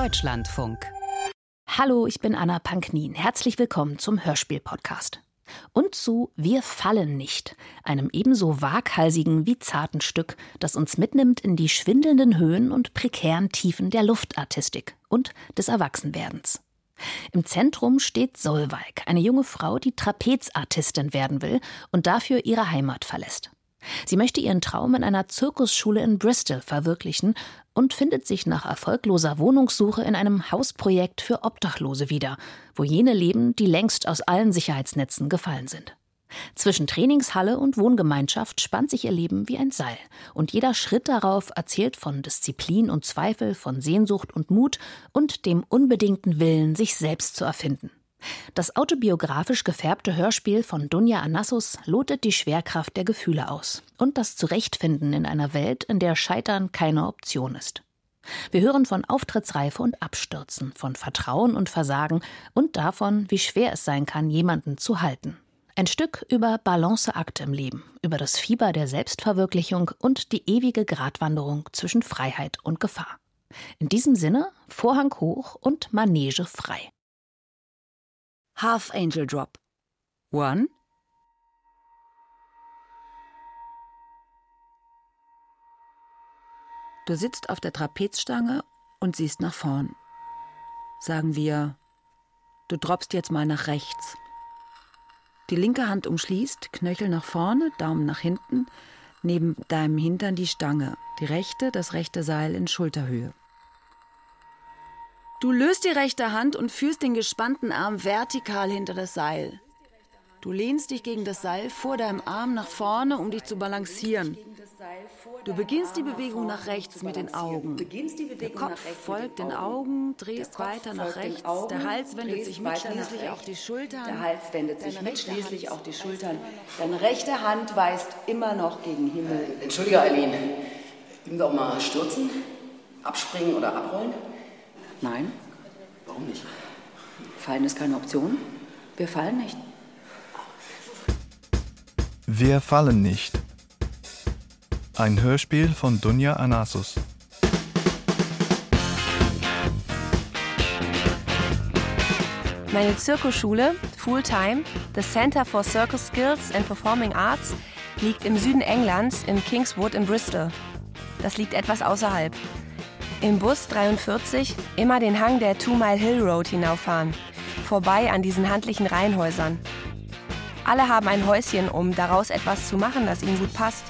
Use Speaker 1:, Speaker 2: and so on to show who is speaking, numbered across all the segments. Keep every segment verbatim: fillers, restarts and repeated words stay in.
Speaker 1: Deutschlandfunk.
Speaker 2: Hallo, ich bin Anna Panknin. Herzlich willkommen zum Hörspiel-Podcast. Und zu Wir fallen nicht, einem ebenso waghalsigen wie zarten Stück, das uns mitnimmt in die schwindelnden Höhen und prekären Tiefen der Luftartistik und des Erwachsenwerdens. Im Zentrum steht Solveig, eine junge Frau, die Trapezartistin werden will und dafür ihre Heimat verlässt. Sie möchte ihren Traum in einer Zirkusschule in Bristol verwirklichen und findet sich nach erfolgloser Wohnungssuche in einem Hausprojekt für Obdachlose wieder, wo jene leben, die längst aus allen Sicherheitsnetzen gefallen sind. Zwischen Trainingshalle und Wohngemeinschaft spannt sich ihr Leben wie ein Seil. Und jeder Schritt darauf erzählt von Disziplin und Zweifel, von Sehnsucht und Mut und dem unbedingten Willen, sich selbst zu erfinden. Das autobiografisch gefärbte Hörspiel von Dunja Anassos lotet die Schwerkraft der Gefühle aus und das Zurechtfinden in einer Welt, in der Scheitern keine Option ist. Wir hören von Auftrittsreife und Abstürzen, von Vertrauen und Versagen und davon, wie schwer es sein kann, jemanden zu halten. Ein Stück über Balanceakt im Leben, über das Fieber der Selbstverwirklichung und die ewige Gratwanderung zwischen Freiheit und Gefahr. In diesem Sinne, Vorhang hoch und Manege frei.
Speaker 3: Half Angel Drop. One. Du sitzt auf der Trapezstange und siehst nach vorn. Sagen wir, du droppst jetzt mal nach rechts. Die linke Hand umschließt, Knöchel nach vorne, Daumen nach hinten, neben deinem Hintern die Stange, die rechte, das rechte Seil in Schulterhöhe. Du löst die rechte Hand und führst den gespannten Arm vertikal hinter das Seil. Du lehnst dich gegen das Seil vor deinem Arm nach vorne, um dich zu balancieren. Du beginnst die Bewegung nach rechts mit den Augen. Der Kopf folgt den Augen, drehst weiter nach rechts. Der Hals wendet sich mit, schließlich auch die Schultern.
Speaker 4: Der Hals wendet sich mit, schließlich auch die Schultern. Deine rechte Hand weist immer noch gegen Himmel.
Speaker 5: Entschuldige, Eileen. Üben wir auch mal stürzen? Abspringen oder abrollen?
Speaker 4: Nein.
Speaker 5: Warum nicht?
Speaker 4: Fallen ist keine Option. Wir fallen nicht.
Speaker 6: Wir fallen nicht. Ein Hörspiel von Dunja Anassos.
Speaker 7: Meine Zirkusschule, Fulltime, The Center for Circus Skills and Performing Arts, liegt im Süden Englands, in Kingswood in Bristol. Das liegt etwas außerhalb. Im Bus dreiundvierzig immer den Hang der Two Mile Hill Road hinauffahren, vorbei an diesen handlichen Reihenhäusern. Alle haben ein Häuschen, um daraus etwas zu machen, das ihnen gut passt.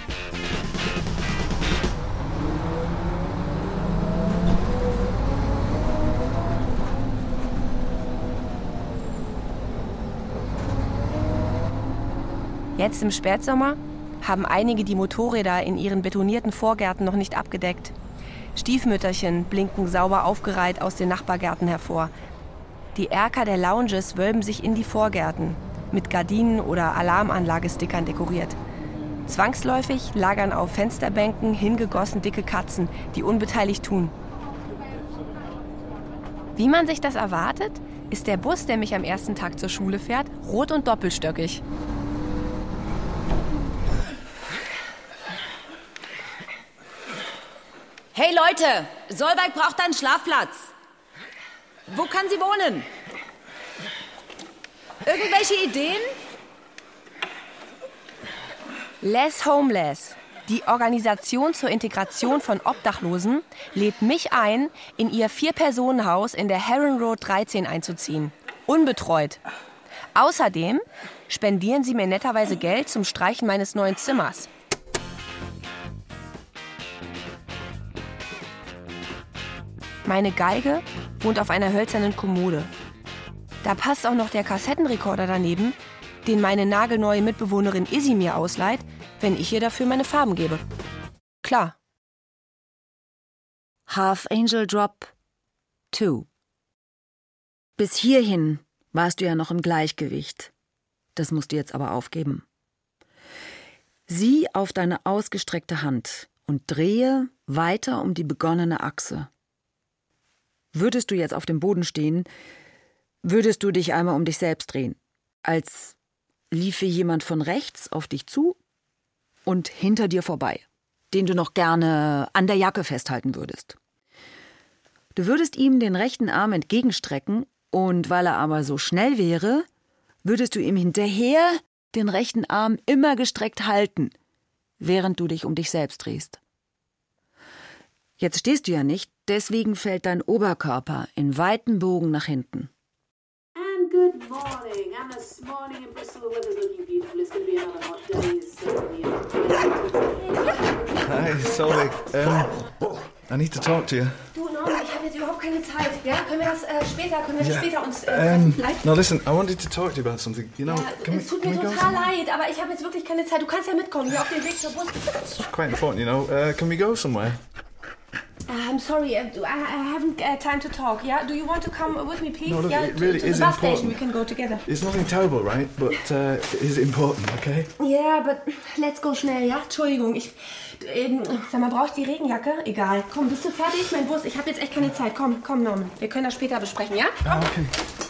Speaker 7: Jetzt im Spätsommer haben einige die Motorräder in ihren betonierten Vorgärten noch nicht abgedeckt. Stiefmütterchen blinken sauber aufgereiht aus den Nachbargärten hervor. Die Erker der Lounges wölben sich in die Vorgärten, mit Gardinen oder Alarmanlagestickern dekoriert. Zwangsläufig lagern auf Fensterbänken hingegossen dicke Katzen, die unbeteiligt tun. Wie man sich das erwartet, ist der Bus, der mich am ersten Tag zur Schule fährt, rot und doppelstöckig.
Speaker 3: Hey Leute, Solveig braucht einen Schlafplatz. Wo kann sie wohnen? Irgendwelche Ideen?
Speaker 7: Less Homeless, die Organisation zur Integration von Obdachlosen, lädt mich ein, in ihr Vier-Personen-Haus in der Heron Road dreizehn einzuziehen. Unbetreut. Außerdem spendieren sie mir netterweise Geld zum Streichen meines neuen Zimmers. Meine Geige wohnt auf einer hölzernen Kommode. Da passt auch noch der Kassettenrekorder daneben, den meine nagelneue Mitbewohnerin Izzy mir ausleiht, wenn ich ihr dafür meine Farben gebe. Klar.
Speaker 3: Half Angel Drop zwei. Bis hierhin warst du ja noch im Gleichgewicht. Das musst du jetzt aber aufgeben. Sieh auf deine ausgestreckte Hand und drehe weiter um die begonnene Achse. Würdest du jetzt auf dem Boden stehen, würdest du dich einmal um dich selbst drehen, als liefe jemand von rechts auf dich zu und hinter dir vorbei, den du noch gerne an der Jacke festhalten würdest. Du würdest ihm den rechten Arm entgegenstrecken und weil er aber so schnell wäre, würdest du ihm hinterher den rechten Arm immer gestreckt halten, während du dich um dich selbst drehst. Jetzt stehst du ja nicht, deswegen fällt dein Oberkörper in weiten Bogen nach hinten.
Speaker 1: And good morning. And this morning in Bristol, the weather's looking beautiful. It's going to be another hot day. So
Speaker 6: Hi, sorry. Um, I need to talk to you.
Speaker 7: Du, Norman, ich habe jetzt überhaupt keine Zeit. Ja, können wir das äh, später, können wir das
Speaker 6: Yeah.
Speaker 7: später uns äh,
Speaker 6: Um,
Speaker 7: vielleicht...
Speaker 6: no, listen, I wanted to talk to you about something. You know,
Speaker 7: Ja,
Speaker 6: can we,
Speaker 7: es tut
Speaker 6: can
Speaker 7: mir
Speaker 6: we go
Speaker 7: total
Speaker 6: somewhere?
Speaker 7: leid, aber ich habe jetzt wirklich keine Zeit. Du kannst ja mitkommen, hier auf den Weg zur Bus.
Speaker 6: It's quite important, you know. Uh, can we go somewhere?
Speaker 7: Uh, I'm sorry, uh, I, I haven't uh, time to talk. Yeah, do you want to come with me, please?
Speaker 6: No, look,
Speaker 7: yeah,
Speaker 6: it really
Speaker 7: to, to
Speaker 6: is
Speaker 7: the bus
Speaker 6: important.
Speaker 7: station. We can go together.
Speaker 6: It's nothing terrible, right? But uh, it is important, okay?
Speaker 7: Yeah, but let's go schnell, ja? Entschuldigung, ich... Ähm, sag mal, brauchst du die Regenjacke? Egal. Komm, bist du fertig? Mein Bus, ich habe jetzt echt keine Zeit. Komm, komm, Norman. Wir können das später besprechen, ja?
Speaker 6: Ah, okay.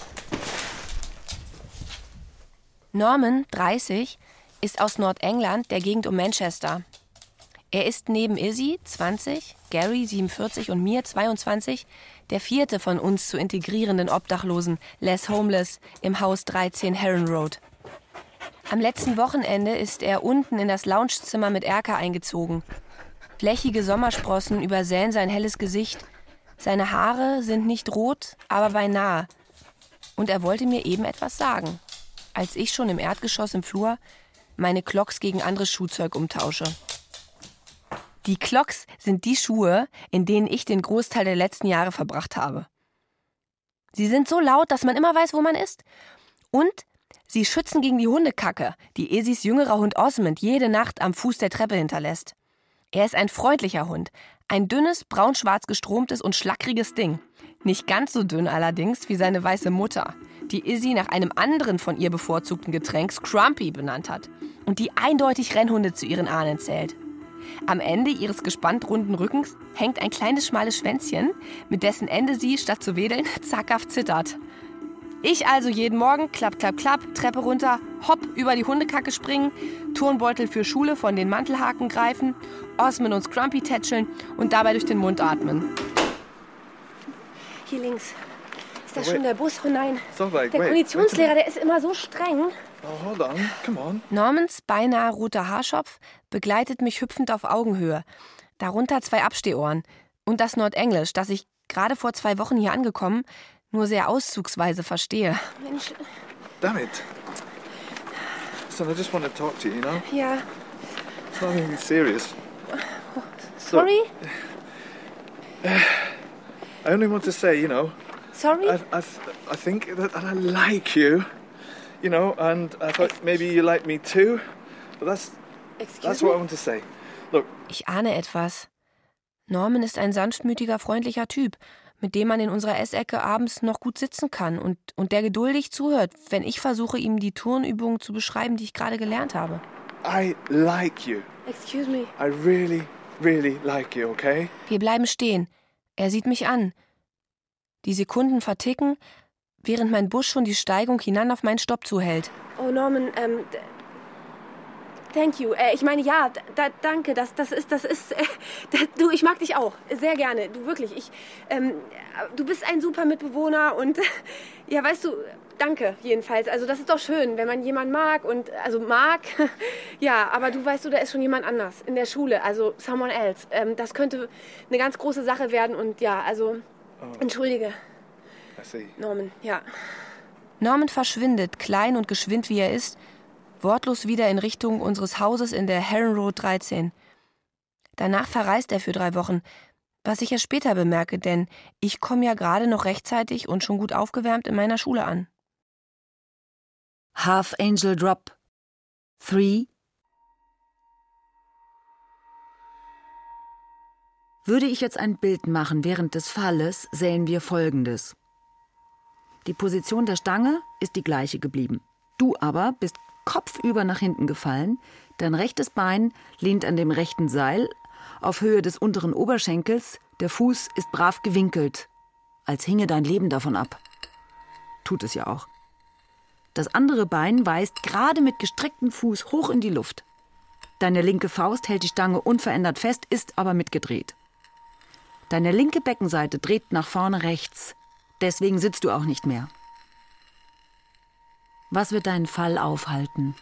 Speaker 7: Norman, dreißig, ist aus Nordengland, der Gegend um Manchester. Er ist neben Izzy, zwanzig, Gary, siebenundvierzig und mir, zweiundzwanzig, der vierte von uns zu integrierenden Obdachlosen, less homeless, im Haus dreizehn Heron Road. Am letzten Wochenende ist er unten in das Loungezimmer mit Erka eingezogen. Flächige Sommersprossen übersäen sein helles Gesicht. Seine Haare sind nicht rot, aber beinahe. Und er wollte mir eben etwas sagen, als ich schon im Erdgeschoss im Flur meine Clogs gegen anderes Schuhzeug umtausche. Die Clogs sind die Schuhe, in denen ich den Großteil der letzten Jahre verbracht habe. Sie sind so laut, dass man immer weiß, wo man ist. Und sie schützen gegen die Hundekacke, die Izzys jüngerer Hund Osmond jede Nacht am Fuß der Treppe hinterlässt. Er ist ein freundlicher Hund. Ein dünnes, braun-schwarz gestromtes und schlackriges Ding. Nicht ganz so dünn allerdings wie seine weiße Mutter, die Izzy nach einem anderen von ihr bevorzugten Getränk Scrumpy benannt hat und die eindeutig Rennhunde zu ihren Ahnen zählt. Am Ende ihres gespannt runden Rückens hängt ein kleines, schmales Schwänzchen, mit dessen Ende sie, statt zu wedeln, zaghaft zittert. Ich also jeden Morgen, klapp, klapp, klapp, Treppe runter, hopp, über die Hundekacke springen, Turnbeutel für Schule von den Mantelhaken greifen, Osmond und Scrumpy tätscheln und dabei durch den Mund atmen. Hier links. Ist das
Speaker 6: Oh,
Speaker 7: schon der Bus? Oh nein.
Speaker 6: So, like,
Speaker 7: Der
Speaker 6: wait,
Speaker 7: Konditionslehrer, der ist immer so streng.
Speaker 6: Oh, hold on. Come on.
Speaker 7: Normans beinahe roter Haarschopf begleitet mich hüpfend auf Augenhöhe. Darunter zwei Abstehohren. Und das Nordenglisch, das ich gerade vor zwei Wochen hier angekommen, nur sehr auszugsweise verstehe. Mensch.
Speaker 6: Damn it. Son, I just want to talk to you, you know?
Speaker 7: Ja.
Speaker 6: It's not anything serious.
Speaker 7: Sorry?
Speaker 6: So, I only want to say, you know,
Speaker 7: Sorry?
Speaker 6: I, I, I think that, that I like you, you know, and I thought maybe you like me too, but that's,
Speaker 7: Excuse
Speaker 6: that's
Speaker 7: me?
Speaker 6: what I want to say. Look,
Speaker 7: Ich ahne etwas. Norman ist ein sanftmütiger, freundlicher Typ, mit dem man in unserer Essecke abends noch gut sitzen kann und, und der geduldig zuhört, wenn ich versuche, ihm die Turnübungen zu beschreiben, die ich gerade gelernt habe.
Speaker 6: I like you.
Speaker 7: Excuse me.
Speaker 6: I really, really like you, okay?
Speaker 7: Wir bleiben stehen. Er sieht mich an. Die Sekunden verticken, während mein Bus schon die Steigung hinan auf meinen Stopp zuhält. Oh Norman, ähm, d- thank you. Äh, ich meine, ja, d- d- danke, das, das ist, das ist, äh, d- du, ich mag dich auch, sehr gerne, du wirklich, ich, ähm, du bist ein super Mitbewohner und, ja, weißt du, danke jedenfalls, also das ist doch schön, wenn man jemanden mag und, also mag, ja, aber du weißt du, da ist schon jemand anders in der Schule, also someone else, ähm, das könnte eine ganz große Sache werden und, ja, also, entschuldige.
Speaker 6: I see.
Speaker 7: Norman, ja. Norman verschwindet, klein und geschwind wie er ist, wortlos wieder in Richtung unseres Hauses in der Heron Road dreizehn. Danach verreist er für drei Wochen, was ich erst später bemerke, denn ich komme ja gerade noch rechtzeitig und schon gut aufgewärmt in meiner Schule an.
Speaker 3: Half Angel Drop. Three. Würde ich jetzt ein Bild machen während des Falles, sähen wir Folgendes. Die Position der Stange ist die gleiche geblieben. Du aber bist kopfüber nach hinten gefallen, dein rechtes Bein lehnt an dem rechten Seil auf Höhe des unteren Oberschenkels, der Fuß ist brav gewinkelt, als hinge dein Leben davon ab. Tut es ja auch. Das andere Bein weist gerade mit gestrecktem Fuß hoch in die Luft. Deine linke Faust hält die Stange unverändert fest, ist aber mitgedreht. Deine linke Beckenseite dreht nach vorne rechts. Deswegen sitzt du auch nicht mehr. Was wird deinen Fall aufhalten?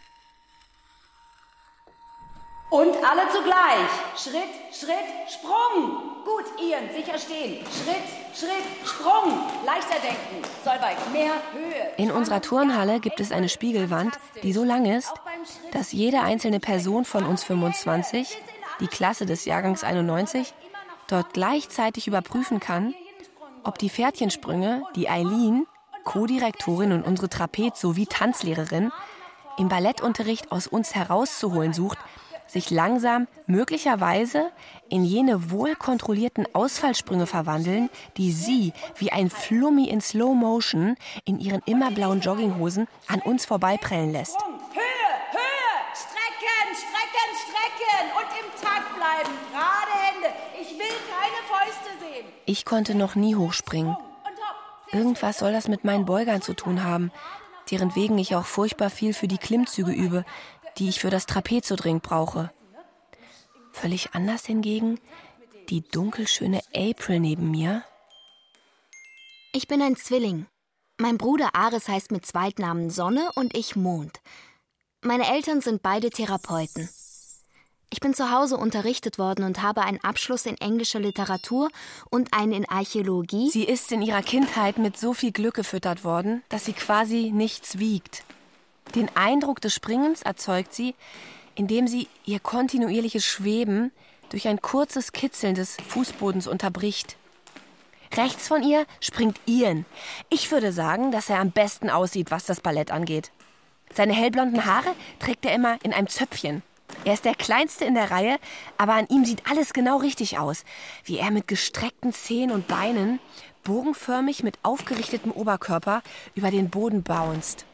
Speaker 4: Und alle zugleich. Schritt, Schritt, Sprung. Gut, Ian, sicher stehen. Schritt, Schritt, Sprung. Leichter denken. Solveig, mehr Höhe.
Speaker 7: In unserer Turnhalle gibt es eine Spiegelwand, die so lang ist, dass jede einzelne Person von uns fünfundzwanzig, die Klasse des Jahrgangs einundneunzig, dort gleichzeitig überprüfen kann, ob die Pferdchensprünge, die Eileen, Co-Direktorin und unsere Trapez- sowie Tanzlehrerin, im Ballettunterricht aus uns herauszuholen sucht, sich langsam, möglicherweise, in jene wohlkontrollierten Ausfallsprünge verwandeln, die sie, wie ein Flummi in Slow Motion, in ihren immerblauen Jogginghosen an uns vorbeiprellen lässt.
Speaker 4: Höhe, Höhe, strecken, strecken, strecken und im Takt bleiben. Gerade Hände. Ich will keine Fäuste sehen.
Speaker 7: Ich konnte noch nie hochspringen. Irgendwas soll das mit meinen Beugern zu tun haben, deren wegen ich auch furchtbar viel für die Klimmzüge übe, die ich für das Trapez dringend brauche. Völlig anders hingegen die dunkelschöne April neben mir.
Speaker 8: Ich bin ein Zwilling. Mein Bruder Ares heißt mit Zweitnamen Sonne und ich Mond. Meine Eltern sind beide Therapeuten. Ich bin zu Hause unterrichtet worden und habe einen Abschluss in englischer Literatur und einen in Archäologie.
Speaker 7: Sie ist in ihrer Kindheit mit so viel Glück gefüttert worden, dass sie quasi nichts wiegt. Den Eindruck des Springens erzeugt sie, indem sie ihr kontinuierliches Schweben durch ein kurzes Kitzeln des Fußbodens unterbricht. Rechts von ihr springt Ian. Ich würde sagen, dass er am besten aussieht, was das Ballett angeht. Seine hellblonden Haare trägt er immer in einem Zöpfchen. Er ist der Kleinste in der Reihe, aber an ihm sieht alles genau richtig aus. Wie er mit gestreckten Zehen und Beinen, bogenförmig mit aufgerichtetem Oberkörper, über den Boden bounced.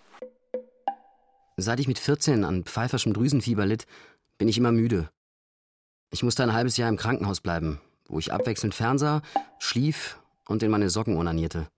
Speaker 5: Seit ich mit vierzehn an pfeiferschem Drüsenfieber litt, bin ich immer müde. Ich musste ein halbes Jahr im Krankenhaus bleiben, wo ich abwechselnd fernsah, schlief und in meine Socken onanierte.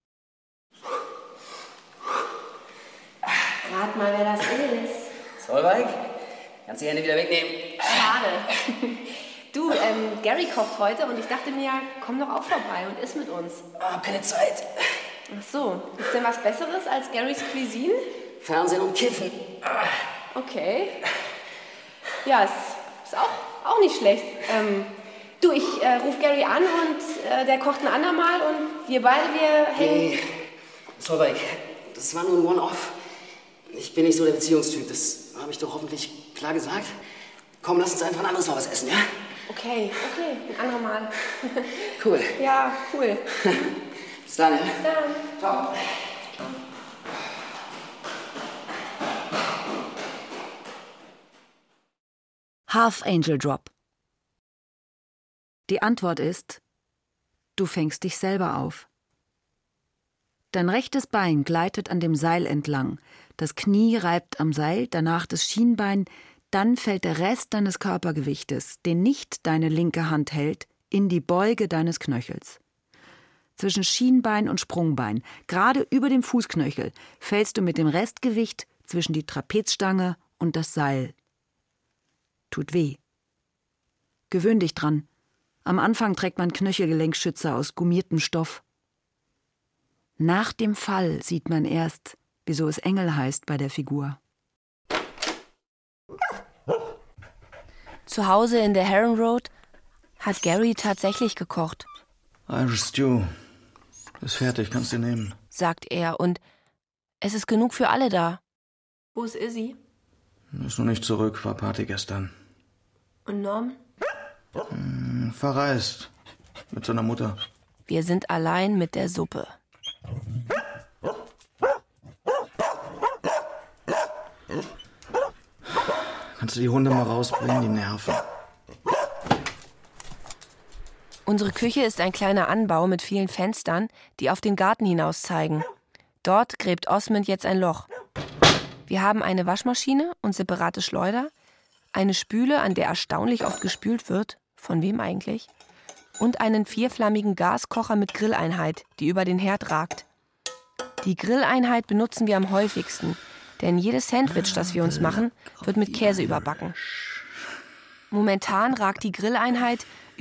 Speaker 1: Rat mal, wer das ist.
Speaker 5: Solveig, kannst die Hände wieder wegnehmen.
Speaker 1: Schade. Du, ähm, Gary kocht heute und ich dachte mir, komm doch auch vorbei und iss mit uns.
Speaker 5: Oh, keine Zeit.
Speaker 1: Ach so, gibt's denn was Besseres als Garys Cuisine?
Speaker 5: Fernsehen und Kiffen.
Speaker 1: Okay. Ja, ist, ist auch, auch nicht schlecht. Ähm, du, ich äh, rufe Gary an und äh, der kocht ein andermal und wir beide, wir hängen...
Speaker 5: Nee, Solveig, das war nur ein One-Off. Ich bin nicht so der Beziehungstyp, das habe ich doch hoffentlich klar gesagt. Komm, lass uns einfach ein anderes Mal was essen, ja?
Speaker 1: Okay, okay, ein andermal.
Speaker 5: Cool.
Speaker 1: Ja, cool.
Speaker 5: Bis dann, ja?
Speaker 1: Bis dann.
Speaker 5: Ciao.
Speaker 3: Half Angel Drop. Die Antwort ist, du fängst dich selber auf. Dein rechtes Bein gleitet an dem Seil entlang, das Knie reibt am Seil, danach das Schienbein, dann fällt der Rest deines Körpergewichtes, den nicht deine linke Hand hält, in die Beuge deines Knöchels. Zwischen Schienbein und Sprungbein, gerade über dem Fußknöchel, fällst du mit dem Restgewicht zwischen die Trapezstange und das Seil. Tut weh. Gewöhn dich dran. Am Anfang trägt man Knöchelgelenkschützer aus gummiertem Stoff. Nach dem Fall sieht man erst, wieso es Engel heißt bei der Figur.
Speaker 7: Zu Hause in der Heron Road hat Gary tatsächlich gekocht,
Speaker 6: Irish Stew. Ist fertig, kannst du nehmen.
Speaker 7: sagt er, und es ist genug für alle da.
Speaker 1: Wo ist Izzy?
Speaker 6: Ist noch nicht zurück, war Party gestern.
Speaker 1: Und Norm?
Speaker 6: Hm, verreist. Mit seiner Mutter.
Speaker 7: Wir sind allein mit der Suppe.
Speaker 6: Kannst du die Hunde mal rausbringen, die nerven?
Speaker 7: Unsere Küche ist ein kleiner Anbau mit vielen Fenstern, die auf den Garten hinaus zeigen. Dort gräbt Osmond jetzt ein Loch. Wir haben eine Waschmaschine und separate Schleuder, eine Spüle, an der erstaunlich oft gespült wird, von wem eigentlich, und einen vierflammigen Gaskocher mit Grilleinheit, die über den Herd ragt. Die Grilleinheit benutzen wir am häufigsten, denn jedes Sandwich, das wir uns machen, wird mit Käse überbacken. Momentan ragt die Grilleinheit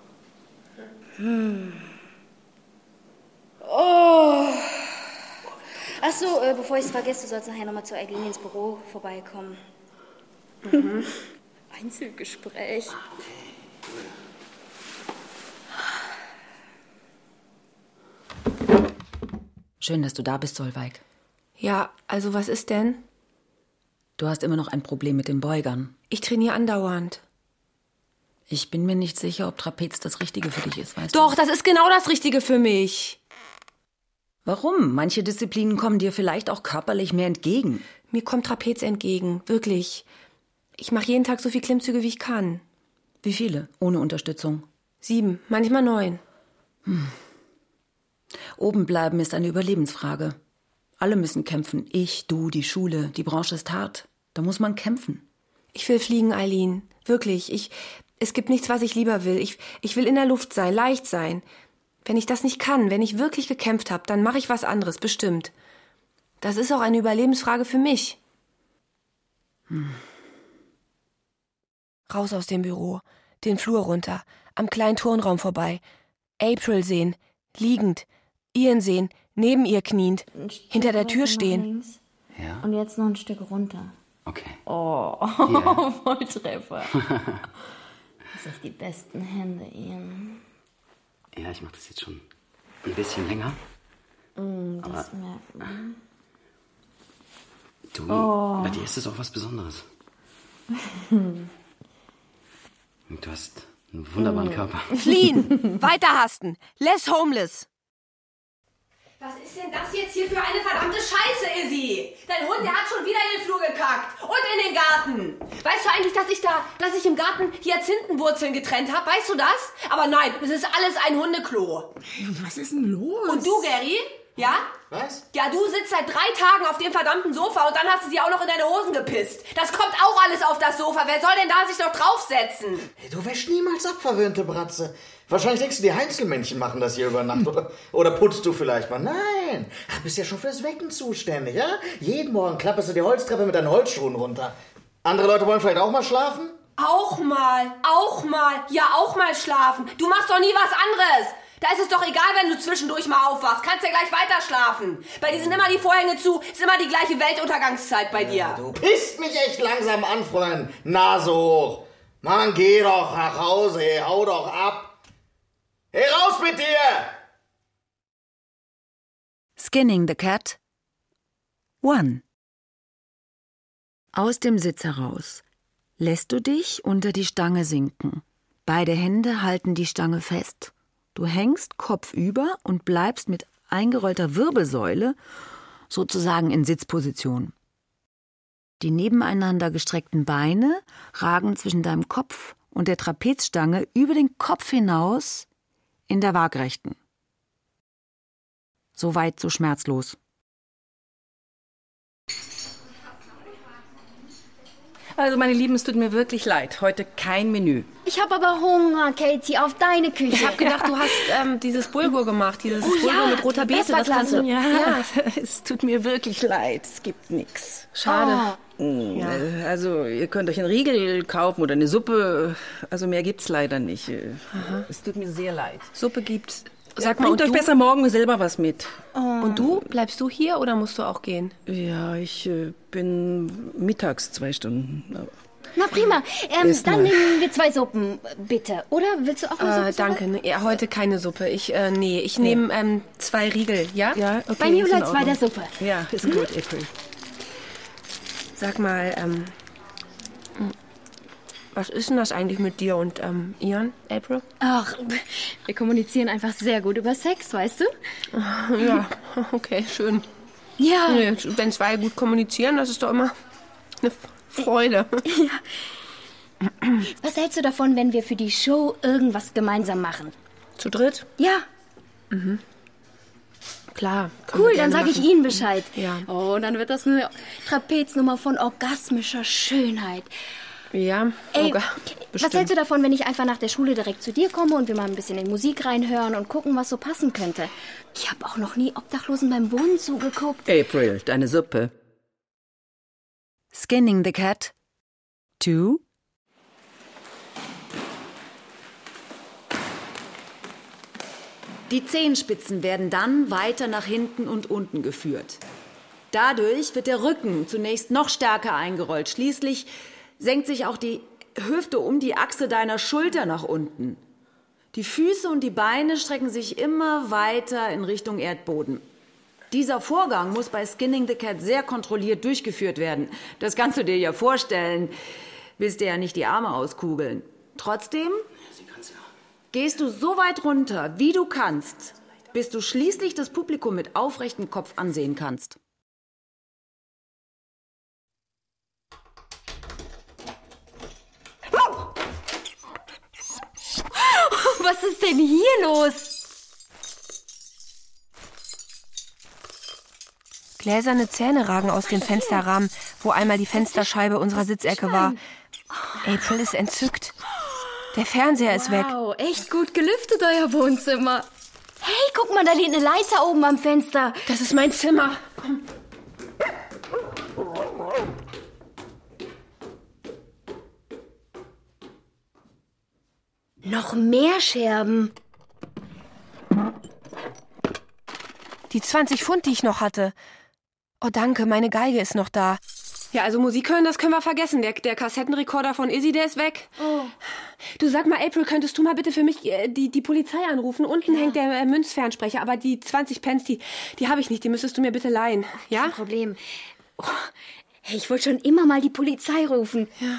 Speaker 9: Hm. Oh. Ach so, äh, bevor ich es vergesse, du sollst nachher nochmal zu Eileen ins Büro vorbeikommen. Mhm. Einzelgespräch.
Speaker 3: Schön, dass du da bist, Solveig.
Speaker 1: Ja, also was ist denn?
Speaker 3: Du hast immer noch ein Problem mit den Beugern.
Speaker 1: Ich trainiere andauernd.
Speaker 3: Ich bin mir nicht sicher, ob Trapez das Richtige für dich ist, weißt
Speaker 1: Doch,
Speaker 3: du?
Speaker 1: das ist genau das Richtige für mich.
Speaker 3: Warum? Manche Disziplinen kommen dir vielleicht auch körperlich mehr entgegen.
Speaker 1: Mir kommt Trapez entgegen, wirklich. Ich mache jeden Tag so viel Klimmzüge, wie ich kann.
Speaker 3: Wie viele? Ohne Unterstützung?
Speaker 1: Sieben, manchmal neun.
Speaker 3: Hm. Oben bleiben ist eine Überlebensfrage. Alle müssen kämpfen. Ich, du, die Schule, die Branche ist hart. Da muss man kämpfen.
Speaker 1: Ich will fliegen, Eileen. Wirklich. Ich, es gibt nichts, was ich lieber will. Ich, ich will in der Luft sein, leicht sein. Wenn ich das nicht kann, wenn ich wirklich gekämpft habe, dann mache ich was anderes, bestimmt. Das ist auch eine Überlebensfrage für mich.
Speaker 3: Hm.
Speaker 1: Raus aus dem Büro, den Flur runter, am kleinen Turnraum vorbei. April sehen, liegend. Ian sehen, neben ihr kniend, hinter der Tür stehen.
Speaker 9: Ja. Und jetzt noch ein Stück runter.
Speaker 5: Okay.
Speaker 9: Oh, yeah. Volltreffer. Das sind die besten Hände, Ian.
Speaker 5: Ja, ich mache das jetzt schon ein bisschen länger.
Speaker 9: Mm, das aber merkt man.
Speaker 5: Du,
Speaker 9: oh.
Speaker 5: Bei dir ist es auch was Besonderes. Du hast einen wunderbaren mm. Körper.
Speaker 1: Fliehen! Weiterhasten! Less homeless! Was ist denn das jetzt hier für eine verdammte Scheiße, Izzy? Dein Hund, der hat schon wieder in den Flur gekackt. Und in den Garten. Weißt du eigentlich, dass ich da, dass ich im Garten Hyazinthenwurzeln getrennt habe? Weißt du das? Aber nein, das ist alles ein Hundeklo.
Speaker 10: Was ist denn los?
Speaker 1: Und du, Gary? Ja?
Speaker 11: Was?
Speaker 1: Ja, du sitzt seit drei Tagen auf dem verdammten Sofa und dann hast du dir auch noch in deine Hosen gepisst. Das kommt auch alles auf das Sofa. Wer soll denn da sich noch draufsetzen?
Speaker 11: Hey, du wäschst niemals ab, verwöhnte Bratze. Wahrscheinlich denkst du, die Heinzelmännchen machen das hier über Nacht. Oder, oder putzt du vielleicht mal. Nein, du bist ja schon fürs Wecken zuständig, ja? Jeden Morgen klapperst du die Holztreppe mit deinen Holzschuhen runter. Andere Leute wollen vielleicht auch mal schlafen?
Speaker 1: Auch mal, auch mal, ja auch mal schlafen. Du machst doch nie was anderes. Da ist es doch egal, wenn du zwischendurch mal aufwachst. Kannst ja gleich weiter schlafen. Bei dir sind immer die Vorhänge zu, ist immer die gleiche Weltuntergangszeit bei dir.
Speaker 11: Ja, du pisst mich echt langsam an, Fräulein. Nase hoch. Mann, geh doch nach Hause, hey, hau doch ab. Hey, raus mit dir!
Speaker 3: Skinning the cat. One. Aus dem Sitz heraus lässt du dich unter die Stange sinken. Beide Hände halten die Stange fest. Du hängst kopfüber und bleibst mit eingerollter Wirbelsäule sozusagen in Sitzposition. Die nebeneinander gestreckten Beine ragen zwischen deinem Kopf und der Trapezstange über den Kopf hinaus in der Waagrechten. So weit, so schmerzlos.
Speaker 12: Also, meine Lieben, es tut mir wirklich leid. Heute kein Menü.
Speaker 9: Ich habe aber Hunger, Katie, auf deine Küche.
Speaker 1: Ich habe gedacht, du hast ähm, dieses Bulgur gemacht, dieses
Speaker 9: oh,
Speaker 1: Bulgur
Speaker 9: ja,
Speaker 1: mit roter Beete.
Speaker 9: Das, das kannst du.
Speaker 12: Ja, ja, es tut mir wirklich leid. Es gibt nichts.
Speaker 1: Schade.
Speaker 12: Oh. Ja. Also, ihr könnt euch einen Riegel kaufen oder eine Suppe. Also, mehr gibt's leider nicht. Aha. Es tut mir sehr leid.
Speaker 1: Suppe gibt's. Sag
Speaker 12: ja,
Speaker 1: mal,
Speaker 12: bringt euch
Speaker 1: du?
Speaker 12: besser morgen selber was mit.
Speaker 1: Oh. Und du? Bleibst du hier oder musst du auch gehen?
Speaker 12: Ja, ich äh, bin mittags zwei Stunden.
Speaker 9: Na prima. Ähm, dann nehmen wir zwei Suppen, bitte. Oder willst du auch eine
Speaker 1: äh,
Speaker 9: Suppe?
Speaker 1: Danke. Ne, ja, heute keine Suppe. Ich, äh, nee, ich ja. nehme ähm, zwei Riegel, ja?
Speaker 12: Ja, okay.
Speaker 9: Bei mir bleibt zwei der Suppe.
Speaker 12: Ja, ist mhm. gut, April.
Speaker 1: Sag mal, ähm, was ist denn das eigentlich mit dir und ähm, Ian, April?
Speaker 9: Ach, wir kommunizieren einfach sehr gut über Sex, weißt du?
Speaker 1: Ja, okay, schön.
Speaker 9: Ja.
Speaker 1: Nee, wenn zwei gut kommunizieren, das ist doch immer eine Freude.
Speaker 9: Ja. Was hältst du davon, wenn wir für die Show irgendwas gemeinsam machen?
Speaker 1: Zu dritt?
Speaker 9: Ja.
Speaker 1: Mhm. Klar.
Speaker 9: Cool, dann sage ich Ihnen Bescheid.
Speaker 1: Ja.
Speaker 9: Oh, dann wird das eine Trapeznummer von orgasmischer Schönheit.
Speaker 1: Ja,
Speaker 9: Ey,
Speaker 1: okay.
Speaker 9: Was hältst du davon, wenn ich einfach nach der Schule direkt zu dir komme und wir mal ein bisschen in Musik reinhören und gucken, was so passen könnte? Ich habe auch noch nie Obdachlosen beim Wohnen zugeguckt.
Speaker 12: April, deine Suppe.
Speaker 3: Skinning the cat. Two. Die Zehenspitzen werden dann weiter nach hinten und unten geführt. Dadurch wird der Rücken zunächst noch stärker eingerollt. Schließlich senkt sich auch die Hüfte um die Achse deiner Schulter nach unten. Die Füße und die Beine strecken sich immer weiter in Richtung Erdboden. Dieser Vorgang muss bei Skinning the Cat sehr kontrolliert durchgeführt werden. Das kannst du dir ja vorstellen. Willst dir ja nicht die Arme auskugeln. Trotzdem gehst du so weit runter, wie du kannst, bis du schließlich das Publikum mit aufrechtem Kopf ansehen kannst.
Speaker 8: Was ist denn hier los?
Speaker 7: Gläserne Zähne ragen aus dem Fensterrahmen, wo einmal die Fensterscheibe unserer Sitzecke war. April ist entzückt. Der Fernseher ist weg.
Speaker 8: Wow, echt gut gelüftet, euer Wohnzimmer. Hey, guck mal, da liegt eine Leiter oben am Fenster.
Speaker 1: Das ist mein Zimmer. Komm.
Speaker 8: Noch mehr Scherben.
Speaker 7: Die zwanzig Pfund, die ich noch hatte. Oh, danke, meine Geige ist noch da.
Speaker 1: Ja, also Musik hören, das können wir vergessen. Der, der Kassettenrekorder von Izzy, der ist weg. Oh. Du, sag mal, April, könntest du mal bitte für mich äh, die, die Polizei anrufen? Unten ja. hängt der äh, Münzfernsprecher, aber die zwanzig Pence, die, die habe ich nicht. Die müsstest du mir bitte leihen. Ja?
Speaker 8: Kein Problem. Oh, hey, ich wollte schon immer mal die Polizei rufen.
Speaker 1: Ja.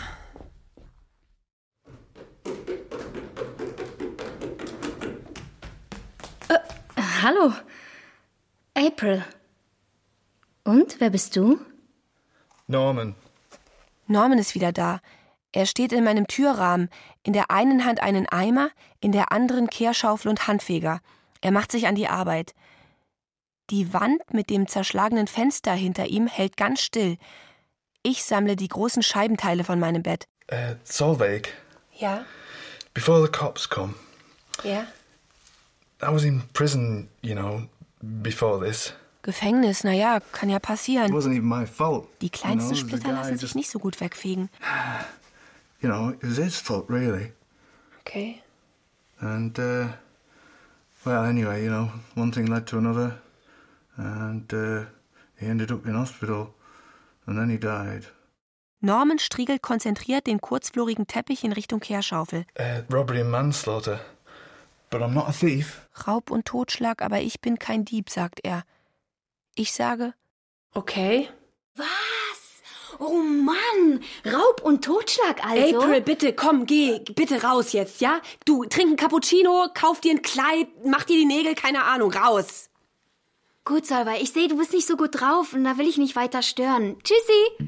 Speaker 8: Äh, hallo. April. Und, wer bist du?
Speaker 6: Norman.
Speaker 7: Norman ist wieder da. Er steht in meinem Türrahmen, in der einen Hand einen Eimer, in der anderen Kehrschaufel und Handfeger. Er macht sich an die Arbeit. Die Wand mit dem zerschlagenen Fenster hinter ihm hält ganz still. Ich sammle die großen Scheibenteile von meinem Bett.
Speaker 6: Uh, Solveig.
Speaker 7: Ja?
Speaker 6: Before the cops come.
Speaker 7: Ja?
Speaker 6: I was in prison, you know, before this.
Speaker 7: Gefängnis, naja, kann ja passieren.
Speaker 6: It wasn't even my fault.
Speaker 7: Die kleinsten
Speaker 6: you know,
Speaker 7: Splitter lassen sich nicht so gut wegfegen.
Speaker 6: You know, it was his fault, really.
Speaker 7: Okay.
Speaker 6: And, uh, well, anyway, you know, one thing led to another. And, uh, he ended up in hospital. And then he died.
Speaker 7: Norman striegelt konzentriert den kurzflorigen Teppich in Richtung Kehrschaufel.
Speaker 6: Uh, robbery and manslaughter. But I'm not a thief.
Speaker 7: Raub und Totschlag, aber ich bin kein Dieb, sagt er. Ich sage,
Speaker 1: okay.
Speaker 8: Was? Oh Mann, Raub und Totschlag also?
Speaker 1: April, bitte, komm, geh, bitte raus jetzt, ja? Du, trink ein Cappuccino, kauf dir ein Kleid, mach dir die Nägel, keine Ahnung, raus.
Speaker 8: Gut, Solveig, ich sehe, du bist nicht so gut drauf und da will ich nicht weiter stören. Tschüssi!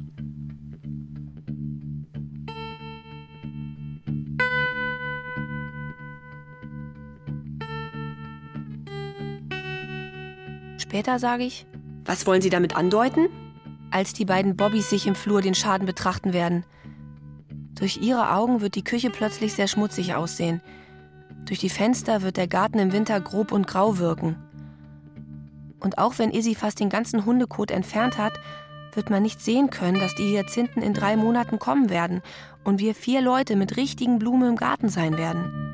Speaker 7: Später sage ich,
Speaker 1: was wollen Sie damit andeuten?
Speaker 7: Als die beiden Bobbys sich im Flur den Schaden betrachten werden. Durch ihre Augen wird die Küche plötzlich sehr schmutzig aussehen. Durch die Fenster wird der Garten im Winter grob und grau wirken. Und auch wenn Izzy fast den ganzen Hundekot entfernt hat, wird man nicht sehen können, dass die Hyazinthen in drei Monaten kommen werden und wir vier Leute mit richtigen Blumen im Garten sein werden.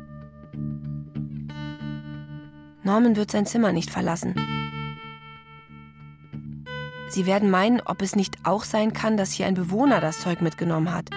Speaker 7: Norman wird sein Zimmer nicht verlassen. Sie werden meinen, ob es nicht auch sein kann, dass hier ein Bewohner das Zeug mitgenommen hat.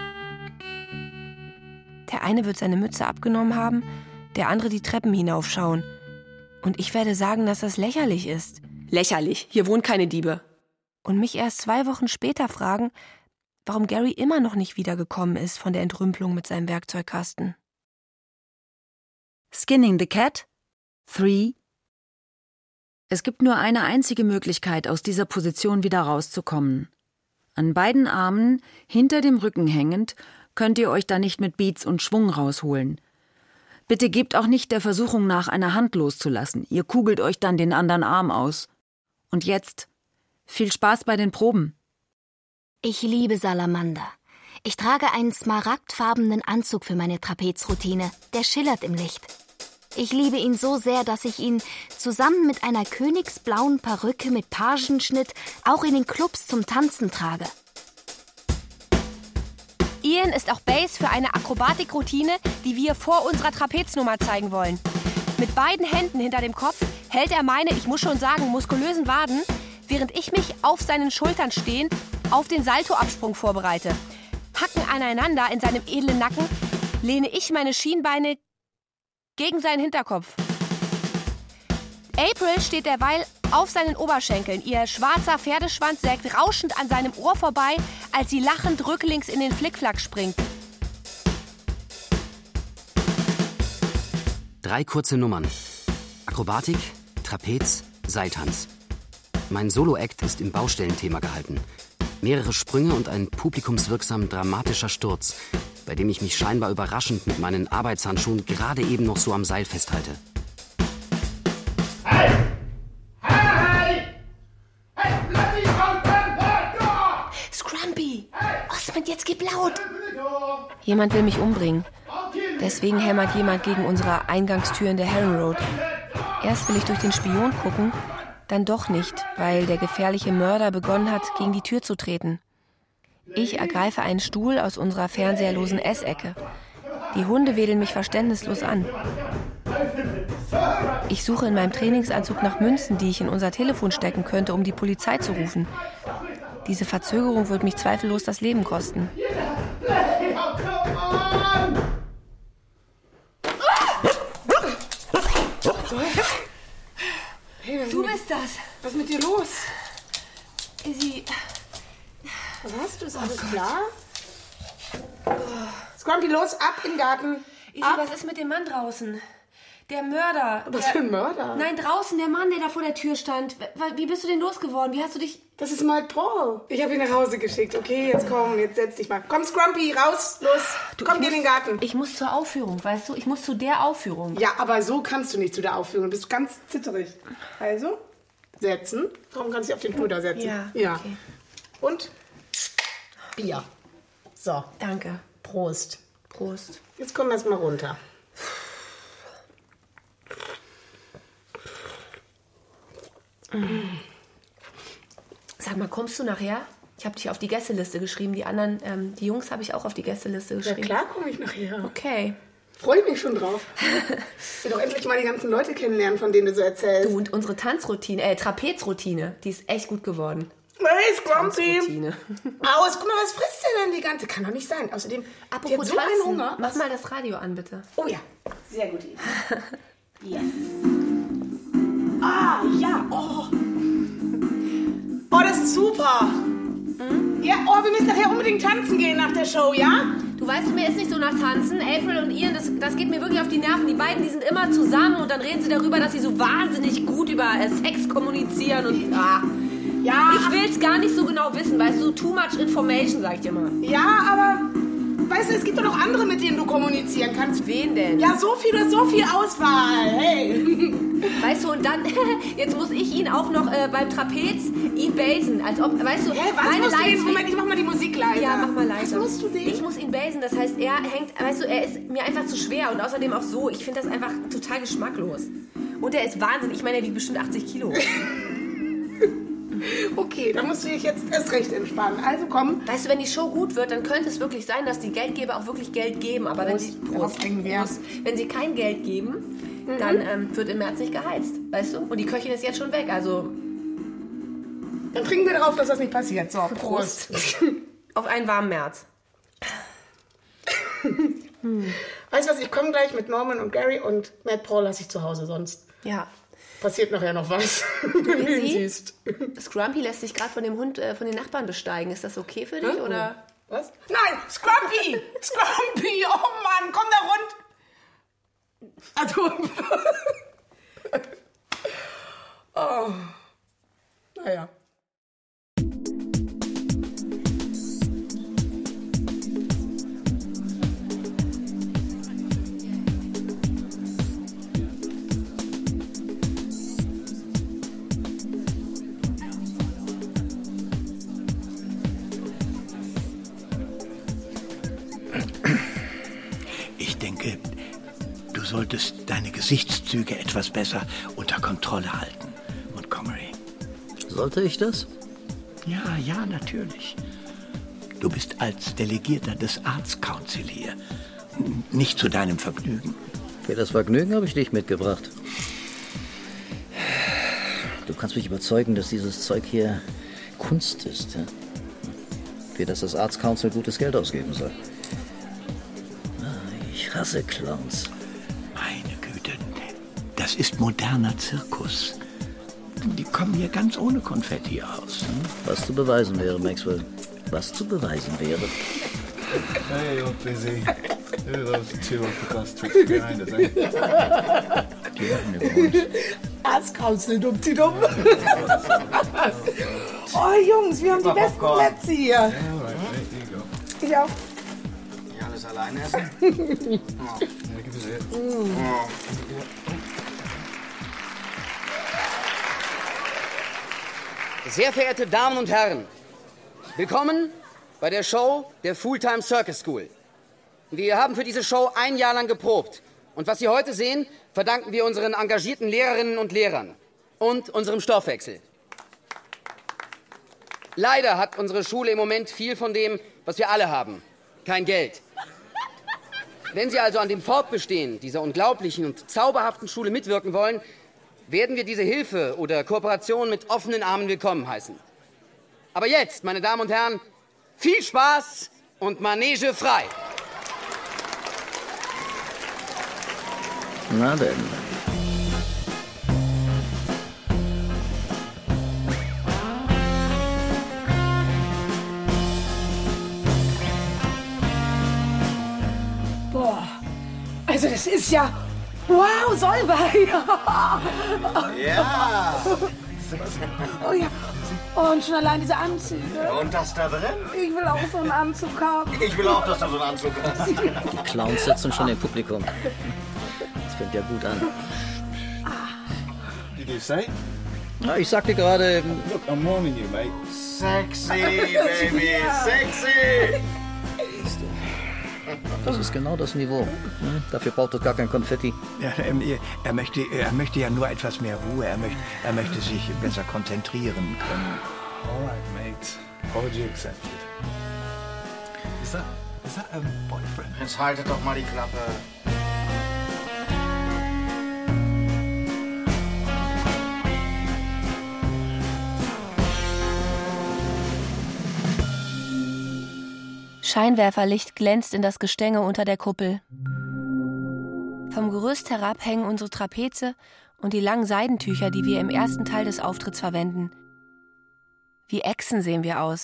Speaker 7: Der eine wird seine Mütze abgenommen haben, der andere die Treppen hinaufschauen. Und ich werde sagen, dass das lächerlich ist.
Speaker 1: Lächerlich, hier wohnen keine Diebe.
Speaker 7: Und mich erst zwei Wochen später fragen, warum Gary immer noch nicht wiedergekommen ist von der Entrümpelung mit seinem Werkzeugkasten.
Speaker 3: Skinning the Cat? Three. Es gibt nur eine einzige Möglichkeit, aus dieser Position wieder rauszukommen. An beiden Armen, hinter dem Rücken hängend, könnt ihr euch da nicht mit Beats und Schwung rausholen. Bitte gebt auch nicht der Versuchung nach, eine Hand loszulassen. Ihr kugelt euch dann den anderen Arm aus. Und jetzt, viel Spaß bei den Proben.
Speaker 8: Ich liebe Salamander. Ich trage einen smaragdfarbenen Anzug für meine Trapezroutine. Der schillert im Licht. Ich liebe ihn so sehr, dass ich ihn zusammen mit einer königsblauen Perücke mit Pagenschnitt auch in den Clubs zum Tanzen trage.
Speaker 7: Ian ist auch Bass für eine Akrobatikroutine, die wir vor unserer Trapeznummer zeigen wollen. Mit beiden Händen hinter dem Kopf hält er meine, ich muss schon sagen, muskulösen Waden, während ich mich auf seinen Schultern stehend auf den Saltoabsprung vorbereite. Hacken aneinander in seinem edlen Nacken lehne ich meine Schienbeine gegen seinen Hinterkopf. April steht derweil auf seinen Oberschenkeln. Ihr schwarzer Pferdeschwanz sägt rauschend an seinem Ohr vorbei, als sie lachend rücklings in den Flickflack springt.
Speaker 5: Drei kurze Nummern. Akrobatik, Trapez, Seiltanz. Mein Solo-Act ist im Baustellenthema gehalten. Mehrere Sprünge und ein publikumswirksam dramatischer Sturz, bei dem ich mich scheinbar überraschend mit meinen Arbeitshandschuhen gerade eben noch so am Seil festhalte.
Speaker 13: Hey! Hey! Hey, lass mich raus!
Speaker 7: Scrumpy! Osmond, jetzt gib laut! Jemand will mich umbringen. Deswegen hämmert jemand gegen unsere Eingangstür in der Heron Road. Erst will ich durch den Spion gucken, dann doch nicht, weil der gefährliche Mörder begonnen hat, gegen die Tür zu treten. Ich ergreife einen Stuhl aus unserer fernseherlosen Essecke. Die Hunde wedeln mich verständnislos an. Ich suche in meinem Trainingsanzug nach Münzen, die ich in unser Telefon stecken könnte, um die Polizei zu rufen. Diese Verzögerung wird mich zweifellos das Leben kosten.
Speaker 10: Hey,
Speaker 7: du bist das.
Speaker 10: Was ist mit dir los?
Speaker 7: Izzy.
Speaker 10: Was hast du? Ist alles oh klar? Scrumpy, los, ab in den Garten.
Speaker 7: Izzy, was ist mit dem Mann draußen? Der Mörder.
Speaker 10: Was
Speaker 7: der,
Speaker 10: für ein Mörder?
Speaker 7: Nein, draußen, der Mann, der da vor der Tür stand. Wie bist du denn losgeworden? Wie hast du dich...
Speaker 10: Das ist Mike Paul. Ich habe ihn nach Hause geschickt. Okay, jetzt komm, jetzt setz dich mal. Komm, Scrumpy, raus, los.
Speaker 7: Du,
Speaker 10: komm, geh
Speaker 7: muss,
Speaker 10: in den Garten.
Speaker 7: Ich muss zur Aufführung, weißt du? Ich muss zu der Aufführung.
Speaker 10: Ja, aber so kannst du nicht zu der Aufführung. Du bist ganz zitterig. Also, setzen. Warum kannst du dich auf den Stuhl da setzen?
Speaker 7: Ja,
Speaker 10: ja.
Speaker 7: Okay.
Speaker 10: Und Bier. So.
Speaker 7: Danke.
Speaker 10: Prost.
Speaker 7: Prost.
Speaker 10: Jetzt komm erst mal runter.
Speaker 7: Sag mal, kommst du nachher? Ich habe dich auf die Gästeliste geschrieben. Die anderen, ähm, die Jungs habe ich auch auf die Gästeliste geschrieben.
Speaker 10: Ja klar komme ich nachher.
Speaker 7: Okay.
Speaker 10: Freue mich schon drauf. Ich will doch endlich mal die ganzen Leute kennenlernen, von denen du so erzählst.
Speaker 7: Du, und unsere Tanzroutine, äh, Trapezroutine, die ist echt gut geworden.
Speaker 10: Hey, Scrumpy.
Speaker 7: Tanzroutine.
Speaker 10: Aus, guck mal, was frisst der denn die ganze... Kann doch nicht sein. Außerdem,
Speaker 7: apropos
Speaker 10: hat so
Speaker 7: tanzen,
Speaker 10: einen Hunger.
Speaker 7: Mach mal das Radio an, bitte.
Speaker 10: Oh ja, sehr gut. Yes. Ah, ja, oh. Oh, das ist super. Hm? Ja, oh, wir müssen nachher unbedingt tanzen gehen nach der Show, ja?
Speaker 7: Du weißt, mir ist nicht so nach Tanzen. April und Ian, das, das geht mir wirklich auf die Nerven. Die beiden, die sind immer zusammen und dann reden sie darüber, dass sie so wahnsinnig gut über äh, Sex kommunizieren und... Ah.
Speaker 10: Ja.
Speaker 7: Ich will's gar nicht so genau wissen, weißt du? Too much information, sag ich dir mal.
Speaker 10: Ja, aber... Weißt du, es gibt doch noch andere, mit denen du kommunizieren kannst.
Speaker 7: Wen denn?
Speaker 10: Ja, so viel, du hast so viel Auswahl. Hey.
Speaker 7: Weißt du, und dann, jetzt muss ich ihn auch noch äh, beim Trapez ihn basen. Als ob, weißt du,
Speaker 10: hey, was
Speaker 7: meine
Speaker 10: musst du
Speaker 7: Leistung...
Speaker 10: den, Moment, ich mach mal die Musik leiser.
Speaker 7: Ja, mach mal leiser.
Speaker 10: Was musst du den?
Speaker 7: Ich muss ihn basen, das heißt, er hängt, weißt du, er ist mir einfach zu schwer und außerdem auch so. Ich finde das einfach total geschmacklos. Und er ist Wahnsinn. Ich meine, er wiegt bestimmt achtzig Kilo.
Speaker 10: Okay, dann musst du dich jetzt erst recht entspannen. Also komm.
Speaker 7: Weißt du, wenn die Show gut wird, dann könnte es wirklich sein, dass die Geldgeber auch wirklich Geld geben. Aber wenn sie, Prost, Prost, wenn sie kein Geld geben, mhm. dann ähm, wird im März nicht geheizt. Weißt du? Und die Köchin ist jetzt schon weg, also...
Speaker 10: Dann trinken wir darauf, dass das nicht passiert. So, Prost.
Speaker 7: Prost. Auf einen warmen März.
Speaker 10: hm. Weißt du was, ich komme gleich mit Norman und Gary und Matt Paul lasse ich zu Hause, sonst...
Speaker 7: Ja.
Speaker 10: Passiert nachher noch was, wenn du ihn siehst.
Speaker 7: Scrumpy lässt sich gerade von dem Hund, äh, von den Nachbarn besteigen. Ist das okay für dich,
Speaker 10: hm?
Speaker 7: oder?
Speaker 10: Was? Nein, Scrumpy! Scrumpy! Oh Mann, komm da rund! Also... oh. Naja.
Speaker 14: Ich denke, du solltest deine Gesichtszüge etwas besser unter Kontrolle halten, Montgomery.
Speaker 5: Sollte ich das?
Speaker 14: Ja, ja, natürlich. Du bist als Delegierter des Arts Council hier. Nicht zu deinem Vergnügen.
Speaker 5: Für das Vergnügen habe ich dich mitgebracht.
Speaker 15: Du kannst mich überzeugen, dass dieses Zeug hier Kunst ist. Ja? Für das das Arts Council gutes Geld ausgeben soll. Ich hasse Clowns.
Speaker 14: Meine Güte, das ist moderner Zirkus. Die kommen hier ganz ohne Konfetti aus.
Speaker 15: Was zu beweisen wäre, Maxwell. Was zu beweisen wäre.
Speaker 6: Hey, old busy. Who are those two octopus tricks behind us, eh?
Speaker 15: Die machen wir bei uns.
Speaker 10: Arts Council, dumm, die dumm. Oh, Jungs, wir haben die besten Plätze hier.
Speaker 6: Yeah, all right, mate, here you go.
Speaker 10: Ich auch.
Speaker 11: Ja, alles alleine essen?
Speaker 6: Oh, yeah, give us it. Oh.
Speaker 5: Sehr verehrte Damen und Herren, willkommen bei der Show der Full-Time Circus School. Wir haben für diese Show ein Jahr lang geprobt. Und was Sie heute sehen, verdanken wir unseren engagierten Lehrerinnen und Lehrern und unserem Stoffwechsel. Leider hat unsere Schule im Moment viel von dem, was wir alle haben. Kein Geld. Wenn Sie also an dem Fortbestehen dieser unglaublichen und zauberhaften Schule mitwirken wollen, werden wir diese Hilfe oder Kooperation mit offenen Armen willkommen heißen. Aber jetzt, meine Damen und Herren, viel Spaß und Manege frei.
Speaker 15: Na denn.
Speaker 10: Boah, also das ist ja... Wow, Solveig!
Speaker 11: Ja!
Speaker 10: Oh ja. Oh, und schon allein diese Anzüge.
Speaker 11: Und das da drin?
Speaker 10: Ich will auch so einen Anzug haben.
Speaker 11: Ich will auch, dass du so einen Anzug hast.
Speaker 15: Die Clowns sitzen schon im Publikum. Das fängt ja gut an.
Speaker 6: Did you say?
Speaker 15: Na, ich sagte gerade...
Speaker 6: Look, I'm warning you, mate.
Speaker 11: Sexy, baby, sexy!
Speaker 15: Das ist genau das Niveau. Hm? Dafür braucht es gar kein Konfetti.
Speaker 14: Ja, ähm, er, möchte, er möchte ja nur etwas mehr Ruhe. Er möchte, er möchte sich besser konzentrieren können.
Speaker 6: All right, mate. Apology accepted. Is that, is that a boyfriend?
Speaker 11: Jetzt haltet doch mal die Klappe.
Speaker 7: Scheinwerferlicht glänzt in das Gestänge unter der Kuppel. Vom Gerüst herab hängen unsere Trapeze und die langen Seidentücher, die wir im ersten Teil des Auftritts verwenden. Wie Echsen sehen wir aus.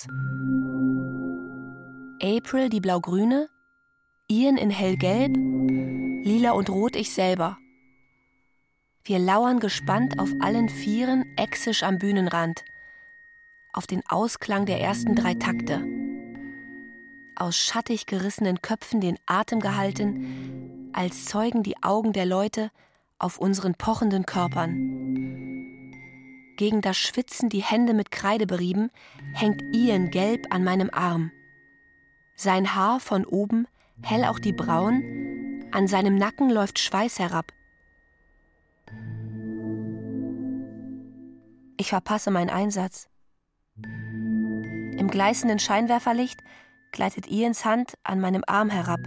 Speaker 7: April, die blau-grüne, Ian in hellgelb, lila und rot ich selber. Wir lauern gespannt auf allen Vieren exisch am Bühnenrand, auf den Ausklang der ersten drei Takte. Aus schattig gerissenen Köpfen den Atem gehalten, als zeugen die Augen der Leute auf unseren pochenden Körpern. Gegen das Schwitzen die Hände mit Kreide berieben, hängt Ian gelb an meinem Arm. Sein Haar von oben, hell auch die Brauen, an seinem Nacken läuft Schweiß herab. Ich verpasse meinen Einsatz. Im gleißenden Scheinwerferlicht gleitet Ians Hand an meinem Arm herab.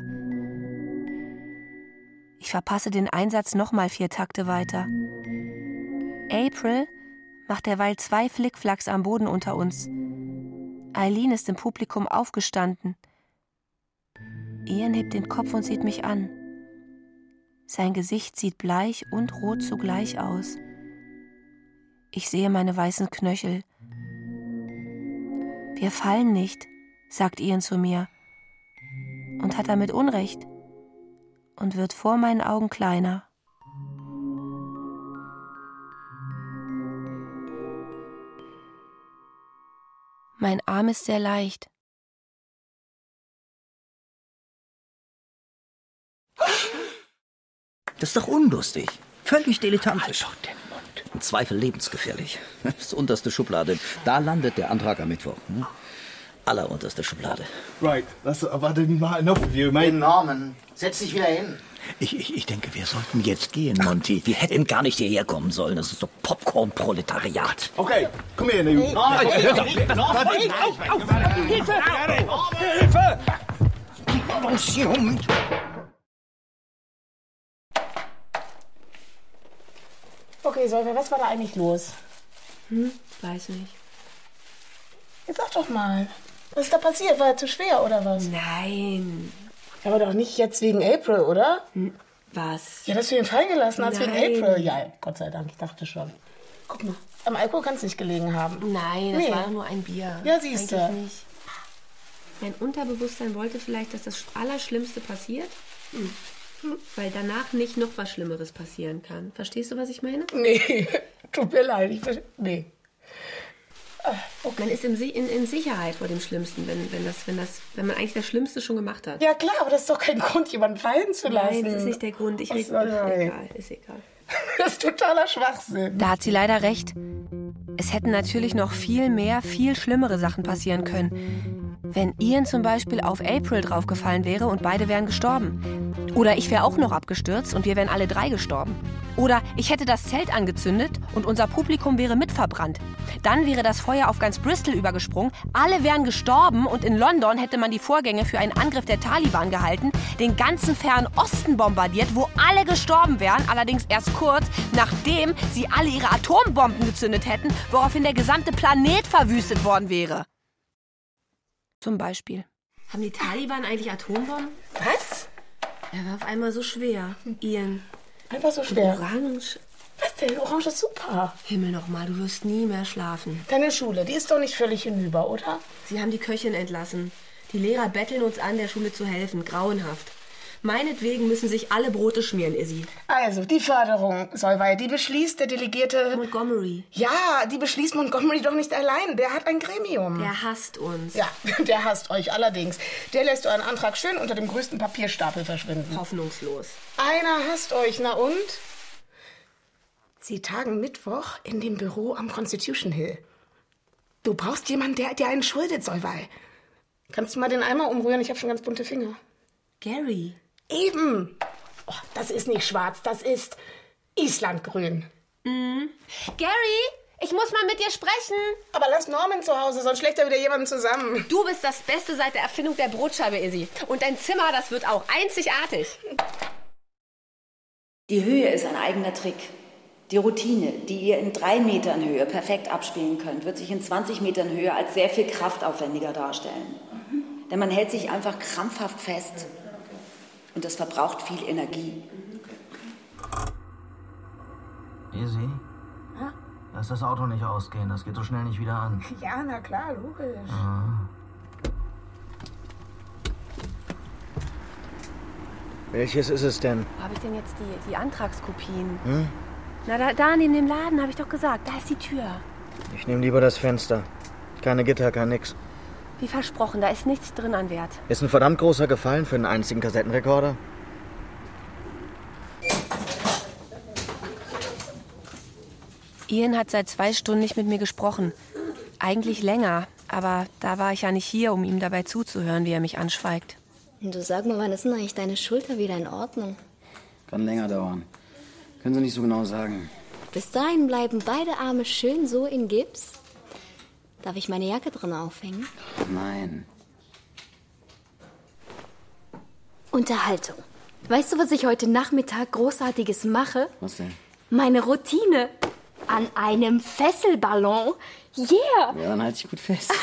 Speaker 7: Ich verpasse den Einsatz nochmal vier Takte weiter. April macht derweil zwei Flickflacks am Boden unter uns. Eileen ist im Publikum aufgestanden. Ian hebt den Kopf und sieht mich an. Sein Gesicht sieht bleich und rot zugleich aus. Ich sehe meine weißen Knöchel. Wir fallen nicht, sagt Ian zu mir, und hat damit Unrecht und wird vor meinen Augen kleiner. Mein Arm ist sehr leicht.
Speaker 15: Das ist doch unlustig. Völlig dilettantisch. Halt doch den Mund. Im Zweifel lebensgefährlich. Das ist unterste Schublade. Da landet der Antrag am Mittwoch. Hm? Allerunterste Schublade.
Speaker 6: Right, that's, I've had enough of you, mate.
Speaker 11: Norman, setz dich wieder hin.
Speaker 14: Ich, ich, ich denke, wir sollten jetzt gehen, Monty.
Speaker 15: Wir hätten gar nicht hierher kommen sollen. Das ist doch Popcorn-Proletariat.
Speaker 6: Okay, komm her, Newt.
Speaker 13: Hilfe! Hilfe!
Speaker 10: Okay, Solveig, was war da eigentlich los?
Speaker 7: Hm, weiß nicht.
Speaker 10: Jetzt sag doch mal, was ist da passiert? War er zu schwer oder was?
Speaker 7: Nein.
Speaker 10: Aber doch nicht jetzt wegen April, oder?
Speaker 7: Hm, was?
Speaker 10: Ja, dass du ihn fallen gelassen hast wegen
Speaker 7: Nein.
Speaker 10: April. Ja, Gott sei Dank, ich dachte schon. Guck mal, am Alkohol kann es nicht gelegen haben.
Speaker 7: Nein, das
Speaker 10: Nee.
Speaker 7: war doch nur ein Bier.
Speaker 10: Ja, siehst du.
Speaker 7: Eigentlich nicht. Mein Unterbewusstsein wollte vielleicht, dass das Allerschlimmste passiert, hm. weil danach nicht noch was Schlimmeres passieren kann. Verstehst du, was ich meine?
Speaker 10: Nee, tut mir leid. Ich ver- nee.
Speaker 7: Okay. Man ist in, in, in Sicherheit vor dem Schlimmsten, wenn, wenn, das, wenn, das, wenn man eigentlich das Schlimmste schon gemacht hat.
Speaker 10: Ja klar, aber das ist doch kein Grund, jemanden fallen zu lassen.
Speaker 7: Nein, das ist nicht der Grund. Ich
Speaker 10: Was
Speaker 7: rede
Speaker 10: soll
Speaker 7: ist
Speaker 10: das?
Speaker 7: egal, ist egal.
Speaker 10: Das ist totaler Schwachsinn.
Speaker 7: Da hat sie leider recht. Es hätten natürlich noch viel mehr, viel schlimmere Sachen passieren können. Wenn Ian zum Beispiel auf April draufgefallen wäre und beide wären gestorben. Oder ich wäre auch noch abgestürzt und wir wären alle drei gestorben. Oder ich hätte das Zelt angezündet und unser Publikum wäre mitverbrannt. Dann wäre das Feuer auf ganz Bristol übergesprungen, alle wären gestorben und in London hätte man die Vorgänge für einen Angriff der Taliban gehalten, den ganzen Fernen Osten bombardiert, wo alle gestorben wären, allerdings erst kurz, nachdem sie alle ihre Atombomben gezündet hätten, woraufhin der gesamte Planet verwüstet worden wäre. Zum Beispiel. Haben die Taliban eigentlich Atombomben?
Speaker 10: Was?
Speaker 7: Er war auf einmal so schwer, Ian.
Speaker 10: Einfach so schwer.
Speaker 7: Orange.
Speaker 10: Was denn? Orange ist super.
Speaker 7: Himmel nochmal, du wirst nie mehr schlafen.
Speaker 10: Deine Schule, die ist doch nicht völlig hinüber, oder?
Speaker 7: Sie haben die Köchin entlassen. Die Lehrer betteln uns an, der Schule zu helfen. Grauenhaft. Meinetwegen müssen sich alle Brote schmieren, Izzy.
Speaker 10: Also, die Förderung, Solveig, die beschließt der Delegierte...
Speaker 7: Montgomery.
Speaker 10: Ja, die beschließt Montgomery doch nicht allein. Der hat ein Gremium.
Speaker 7: Der hasst uns.
Speaker 10: Ja, der hasst euch allerdings. Der lässt euren Antrag schön unter dem größten Papierstapel verschwinden.
Speaker 7: Hoffnungslos.
Speaker 10: Einer hasst euch, na und? Sie tagen Mittwoch in dem Büro am Constitution Hill. Du brauchst jemanden, der dir einen schuldet, Solveig. Kannst du mal den Eimer umrühren? Ich habe schon ganz bunte Finger.
Speaker 7: Gary.
Speaker 10: Eben. Oh, das ist nicht schwarz, das ist Islandgrün.
Speaker 7: Mhm. Gary, ich muss mal mit dir sprechen.
Speaker 10: Aber lass Norman zu Hause, sonst schlägt er wieder jemanden zusammen.
Speaker 7: Du bist das Beste seit der Erfindung der Brotscheibe, Izzy. Und dein Zimmer, das wird auch einzigartig.
Speaker 4: Die Höhe ist ein eigener Trick. Die Routine, die ihr in drei Metern Höhe perfekt abspielen könnt, wird sich in zwanzig Metern Höhe als sehr viel kraftaufwendiger darstellen. Denn man hält sich einfach krampfhaft fest. Und das verbraucht viel Energie.
Speaker 11: Izzy?
Speaker 10: Ja?
Speaker 11: Lass das Auto nicht ausgehen, das geht so schnell nicht wieder an.
Speaker 10: Ja, na klar, logisch.
Speaker 11: Ah. Welches ist es denn?
Speaker 7: Wo habe ich denn jetzt die, die Antragskopien?
Speaker 11: Hm?
Speaker 7: Na, da, da neben dem Laden, habe ich doch gesagt. Da ist die Tür.
Speaker 11: Ich nehme lieber das Fenster. Keine Gitter, kein nix.
Speaker 7: Wie versprochen, da ist nichts drin an Wert.
Speaker 11: Ist ein verdammt großer Gefallen für einen einzigen Kassettenrekorder.
Speaker 7: Ian hat seit zwei Stunden nicht mit mir gesprochen. Eigentlich länger, aber da war ich ja nicht hier, um ihm dabei zuzuhören, wie er mich anschweigt.
Speaker 8: Du, sag mal, wann ist denn eigentlich deine Schulter wieder in Ordnung?
Speaker 5: Kann länger dauern. Können Sie nicht so genau sagen.
Speaker 8: Bis dahin bleiben beide Arme schön so in Gips. Darf ich meine Jacke drin aufhängen?
Speaker 5: Nein.
Speaker 8: Unterhaltung. Weißt du, was ich heute Nachmittag Großartiges mache?
Speaker 5: Was denn?
Speaker 8: Meine Routine. An einem Fesselballon. Yeah!
Speaker 5: Ja, dann halt dich gut fest.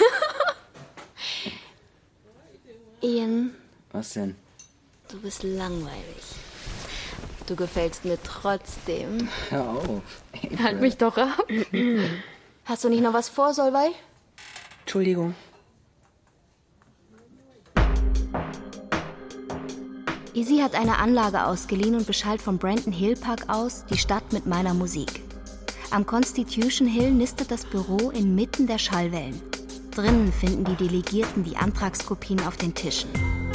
Speaker 8: Ian,
Speaker 5: Was denn?
Speaker 8: du bist langweilig. Du gefällst mir trotzdem.
Speaker 5: Hör auf.
Speaker 8: Halt mich doch ab. Hast du nicht noch was vor, Solveig?
Speaker 7: Entschuldigung.
Speaker 8: Izzy hat eine Anlage ausgeliehen und beschallt vom Brandon Hill Park aus die Stadt mit meiner Musik. Am Constitution Hill nistet das Büro inmitten der Schallwellen. Drinnen finden die Delegierten die Antragskopien auf den Tischen.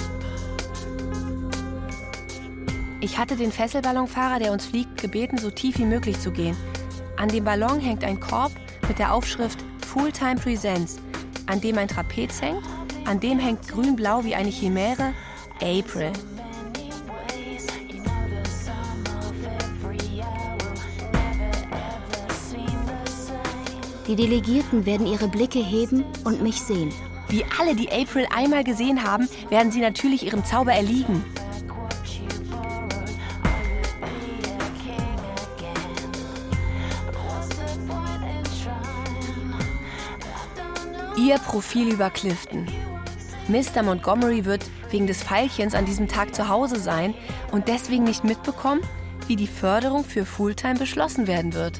Speaker 7: Ich hatte den Fesselballonfahrer, der uns fliegt, gebeten, so tief wie möglich zu gehen. An dem Ballon hängt ein Korb mit der Aufschrift Full-Time Presents, an dem ein Trapez hängt, an dem hängt grün-blau wie eine Chimäre April.
Speaker 8: Die Delegierten werden ihre Blicke heben und mich sehen.
Speaker 7: Wie alle, die April einmal gesehen haben, werden sie natürlich ihrem Zauber erliegen. Ihr Profil über Clifton. Mister Montgomery wird wegen des Veilchens an diesem Tag zu Hause sein und deswegen nicht mitbekommen, wie die Förderung für Fulltime beschlossen werden wird.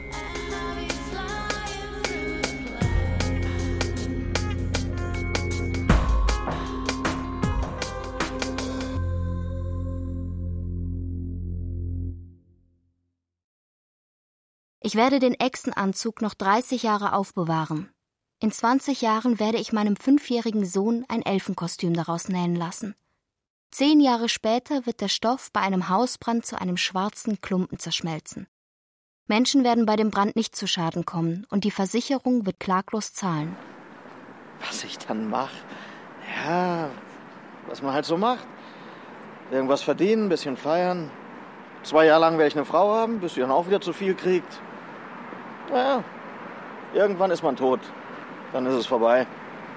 Speaker 8: Ich werde den Echsenanzug noch dreißig Jahre aufbewahren. In zwanzig Jahren werde ich meinem fünfjährigen Sohn ein Elfenkostüm daraus nähen lassen. Zehn Jahre später wird der Stoff bei einem Hausbrand zu einem schwarzen Klumpen zerschmelzen. Menschen werden bei dem Brand nicht zu Schaden kommen und die Versicherung wird klaglos zahlen.
Speaker 11: Was ich dann mache? Ja, was man halt so macht. Irgendwas verdienen, ein bisschen feiern. Zwei Jahre lang werde ich eine Frau haben, bis sie dann auch wieder zu viel kriegt. Naja, irgendwann ist man tot. Dann ist es vorbei.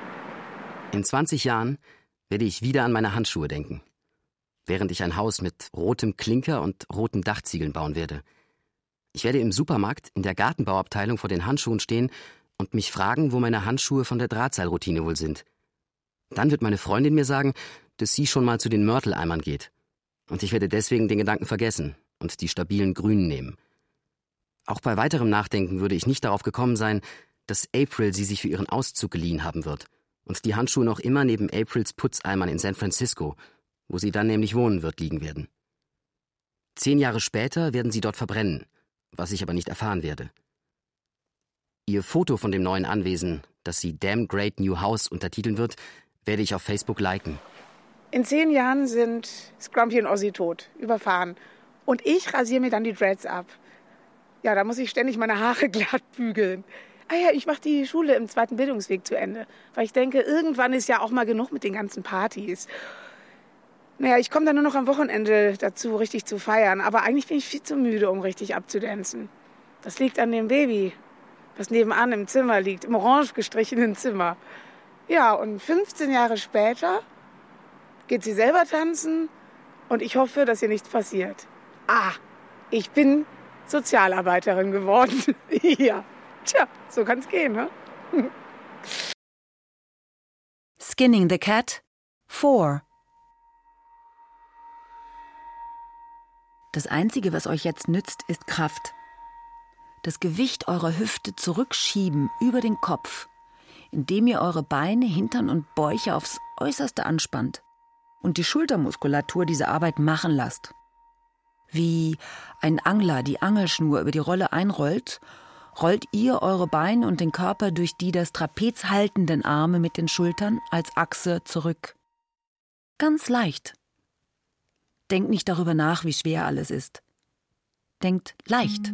Speaker 5: In zwanzig Jahren werde ich wieder an meine Handschuhe denken. Während ich ein Haus mit rotem Klinker und roten Dachziegeln bauen werde. Ich werde im Supermarkt in der Gartenbauabteilung vor den Handschuhen stehen und mich fragen, wo meine Handschuhe von der Drahtseilroutine wohl sind. Dann wird meine Freundin mir sagen, dass sie schon mal zu den Mörteleimern geht. Und ich werde deswegen den Gedanken vergessen und die stabilen Grünen nehmen. Auch bei weiterem Nachdenken würde ich nicht darauf gekommen sein, dass April sie sich für ihren Auszug geliehen haben wird und die Handschuhe noch immer neben Aprils Putzeimern in San Francisco, wo sie dann nämlich wohnen wird, liegen werden. Zehn Jahre später werden sie dort verbrennen, was ich aber nicht erfahren werde. Ihr Foto von dem neuen Anwesen, das sie Damn Great New House untertiteln wird, werde ich auf Facebook liken.
Speaker 10: In zehn Jahren sind Scrumpy und Ozzy tot, überfahren. Und ich rasiere mir dann die Dreads ab. Ja, da muss ich ständig meine Haare glatt bügeln. Ah ja, ich mache die Schule im zweiten Bildungsweg zu Ende. Weil ich denke, irgendwann ist ja auch mal genug mit den ganzen Partys. Naja, ich komme dann nur noch am Wochenende dazu, richtig zu feiern. Aber eigentlich bin ich viel zu müde, um richtig abzudancen. Das liegt an dem Baby, was nebenan im Zimmer liegt, im orange gestrichenen Zimmer. Ja, und fünfzehn Jahre später geht sie selber tanzen und ich hoffe, dass ihr nichts passiert. Ah, ich bin Sozialarbeiterin geworden. Ja, tja, so kann's gehen, ne?
Speaker 3: Skinning the Cat four. Das Einzige, was euch jetzt nützt, ist Kraft. Das Gewicht eurer Hüfte zurückschieben über den Kopf, indem ihr eure Beine, Hintern und Bäuche aufs Äußerste anspannt und die Schultermuskulatur diese Arbeit machen lasst. Wie ein Angler die Angelschnur über die Rolle einrollt, rollt ihr eure Beine und den Körper durch die das Trapez haltenden Arme mit den Schultern als Achse zurück. Ganz leicht. Denkt nicht darüber nach, wie schwer alles ist. Denkt leicht.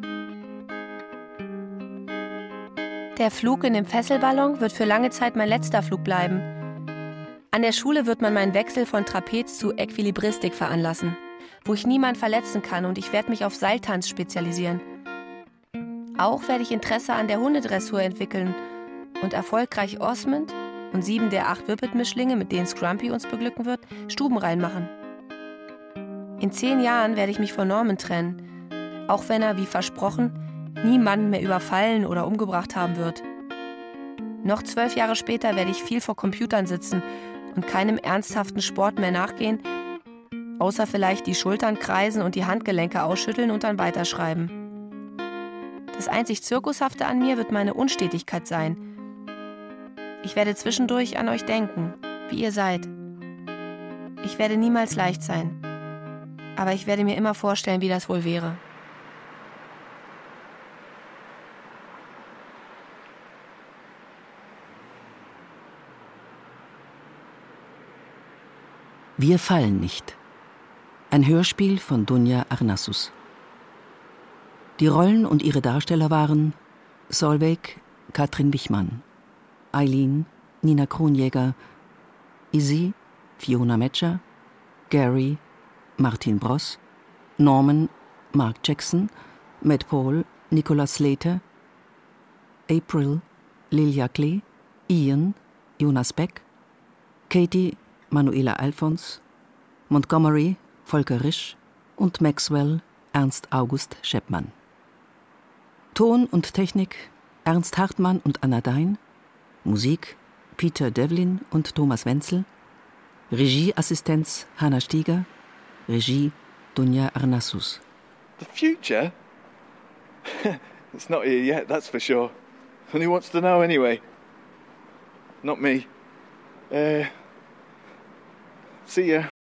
Speaker 7: Der Flug in dem Fesselballon wird für lange Zeit mein letzter Flug bleiben. An der Schule wird man meinen Wechsel von Trapez zu Equilibristik veranlassen, wo ich niemand verletzen kann, und ich werde mich auf Seiltanz spezialisieren. Auch werde ich Interesse an der Hundedressur entwickeln und erfolgreich Osmond und sieben der acht Whippet-Mischlinge, mit denen Scrumpy uns beglücken wird, stubenrein machen. In zehn Jahren werde ich mich von Norman trennen, auch wenn er, wie versprochen, niemanden mehr überfallen oder umgebracht haben wird. Noch zwölf Jahre später werde ich viel vor Computern sitzen und keinem ernsthaften Sport mehr nachgehen, außer vielleicht die Schultern kreisen und die Handgelenke ausschütteln und dann weiterschreiben. Das einzig Zirkushafte an mir wird meine Unstetigkeit sein. Ich werde zwischendurch an euch denken, wie ihr seid. Ich werde niemals leicht sein, aber ich werde mir immer vorstellen, wie das wohl wäre.
Speaker 16: Wir fallen nicht. Ein Hörspiel von Dunja Arnassus. Die Rollen und ihre Darsteller waren Solveig, Katrin Wichmann, Eileen, Nina Kronjäger, Izzy, Fiona Metscher, Gary, Martin Bross, Norman, Mark Jackson, Matt Paul, Nicholas Slater, April, Lilia Klee, Ian, Jonas Beck, Katie, Manuela Alfons, Montgomery, Volker Risch und Maxwell, Ernst August Scheppmann. Ton und Technik Ernst Hartmann und Anna Dein, Musik Peter Devlin und Thomas Wenzel. Regieassistenz Hanna Stieger. Regie Dunja Arnassus.
Speaker 17: The future? It's not here yet, that's for sure. And who wants to know anyway? Not me. Uh, see ya.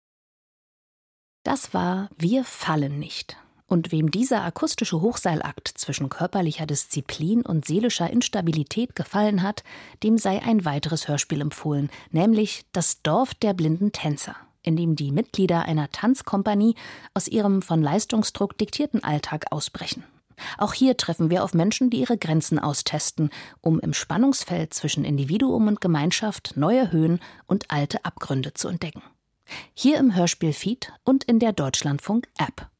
Speaker 2: Das war Wir fallen nicht. Und wem dieser akustische Hochseilakt zwischen körperlicher Disziplin und seelischer Instabilität gefallen hat, dem sei ein weiteres Hörspiel empfohlen, nämlich Das Dorf der blinden Tänzer, in dem die Mitglieder einer Tanzkompanie aus ihrem von Leistungsdruck diktierten Alltag ausbrechen. Auch hier treffen wir auf Menschen, die ihre Grenzen austesten, um im Spannungsfeld zwischen Individuum und Gemeinschaft neue Höhen und alte Abgründe zu entdecken. Hier im Hörspiel-Feed und in der Deutschlandfunk-App.